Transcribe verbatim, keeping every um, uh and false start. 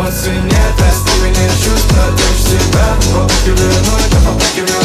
эмоций нет, остывание чувства, дождь себя. Попахиваю, ну это попахивает.